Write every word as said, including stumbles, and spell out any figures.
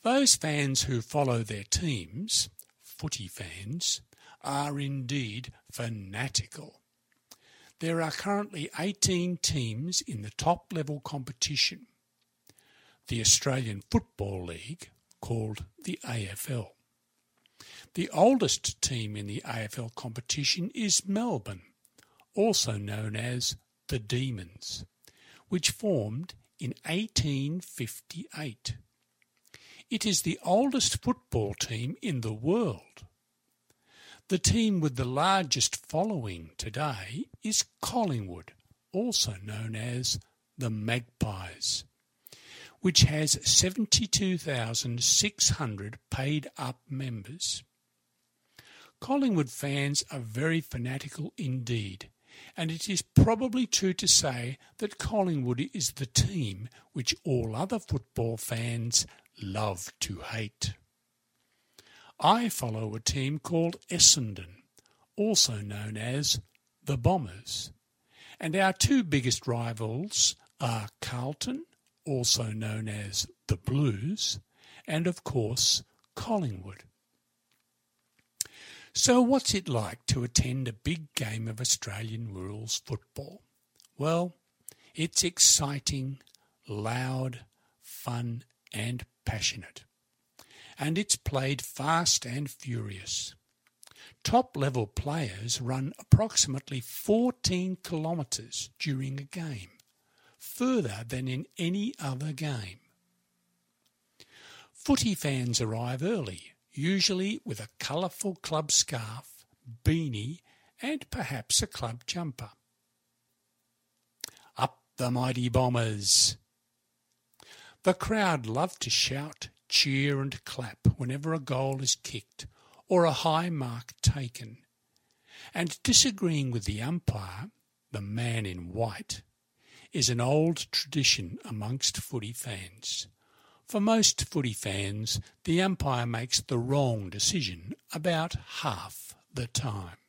Those fans who follow their teams, footy fans, are indeed fanatical. There are currently eighteen teams in the top-level competition, the Australian Football League, called the A F L. The oldest team in the A F L competition is Melbourne, also known as the Demons, which formed in eighteen fifty-eight. It is the oldest football team in the world. The team with the largest following today is Collingwood, also known as the Magpies, which has seventy-two thousand six hundred paid-up members. Collingwood fans are very fanatical indeed, and it is probably true to say that Collingwood is the team which all other football fans love to hate. I follow a team called Essendon, also known as the Bombers, and our two biggest rivals are Carlton, also known as the Blues, and of course Collingwood. So what's it like to attend a big game of Australian rules football? Well, it's exciting, loud, fun and passionate. And it's played fast and furious. Top-level players run approximately fourteen kilometres during a game, further than in any other game. Footy fans arrive early, usually with a colourful club scarf, beanie and perhaps a club jumper. Up the mighty Bombers! The crowd love to shout, cheer and clap whenever a goal is kicked or a high mark taken. And disagreeing with the umpire, the man in white, is an old tradition amongst footy fans. For most footy fans, the umpire makes the wrong decision about half the time.